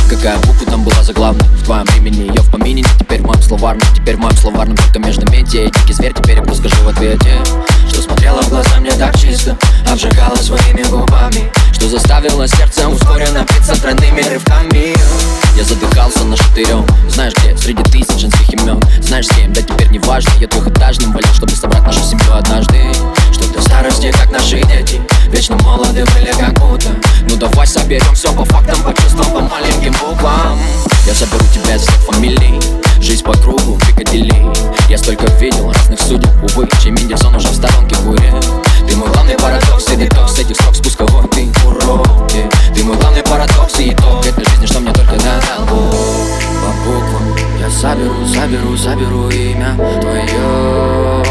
Какая буква там была заглавной в твоем имени? Ее в помине, не теперь в моем словарном. Теперь в моем словарном только между медиа и дикий зверь. Теперь я просто скажу в ответе, что смотрела в глаза мне так чисто, обжигала своими губами, что заставило сердце ускоренно биться тройными рывками. Я задыхался на штырем, знаешь где, среди тысяч женских имен. Знаешь с кем, да теперь не важно. Я двухэтажным валил, чтобы собрать нашу семью однажды. Что до старости, как наши дети, вечно молоды были как будто. Ну давай соберем все по фактам, по чувствам, по маленьким буквам. Я соберу тебя из всех фамилий, жизнь по кругу, Пикадилли. Я столько видел разных судеб, увы, чей Мендельсон уже в сторонке курит. Ты мой главный парадокс и детокс этих строк спусковой, ты уроки. Ты мой главный парадокс и итог этой жизни, что мне только дал Бог. По буквам я соберу имя твое,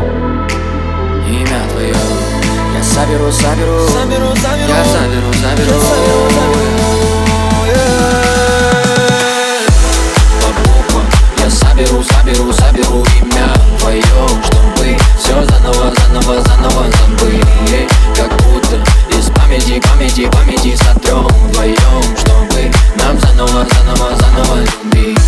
имя твое. Я соберу, я соберу. Соберу имя твое, чтобы все заново забыть. Как будто из памяти сотрем вдвоем, чтобы нам заново любить.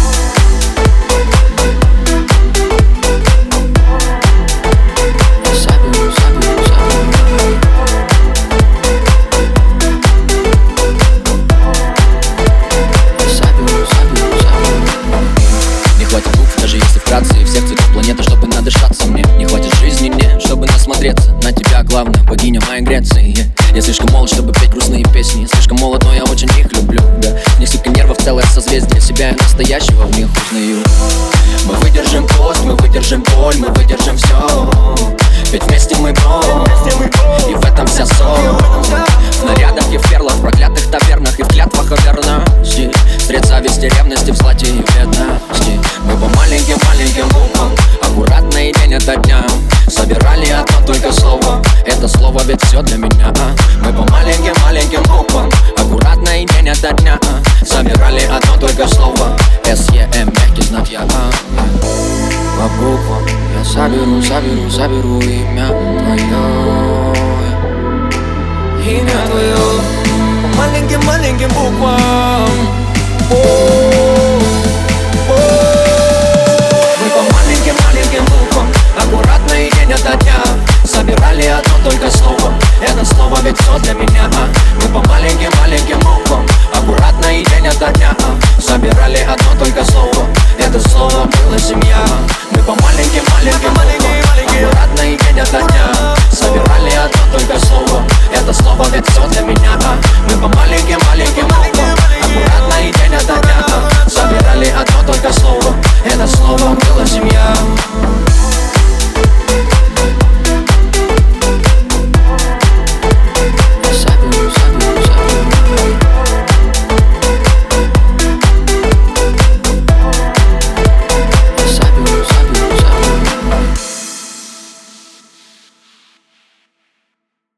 И всех цветов планеты, чтобы надышаться мне. Не хватит жизни мне, чтобы насмотреться на тебя, главная богиня моей Греции. Я слишком молод, чтобы петь грустные песни. Слишком молод, но я очень их люблю, да. В них столько нервов, целое созвездие. Себя и настоящего в них узнаю. Мы выдержим пост, мы выдержим боль, мы выдержим все. Ведь вместе мы бро, и в этом вся соль. В нарядах и в перлах, в проклятых тавернах и в клятвах о верности. Сред зависти, ревности, в злате и бедности. Мы по маленьким буквам, аккуратно и день ото дня собирали одно только слово. Это слово ведь все для меня. Мы по маленьким буквам, аккуратно и день ото дня собирали одно только слово. S-E-M, мягкий знак я. По буквам я соберу имя твое, имя твое. По маленьким буквам. Мы по маленьким буквам, аккуратно и день ото дня собирали одно только слово. Это слово ведь все для меня. Мы по маленьким буквам, аккуратно и день ото дня собирали одно только слово. Это слово было семья. Мы по маленьким буквам, аккуратно и день ото дня собирали одно только слово. Это слово ведь все для меня. Мы по маленьким буквам, аккуратно и день ото дня собирали одно только слово. Это слово было семья.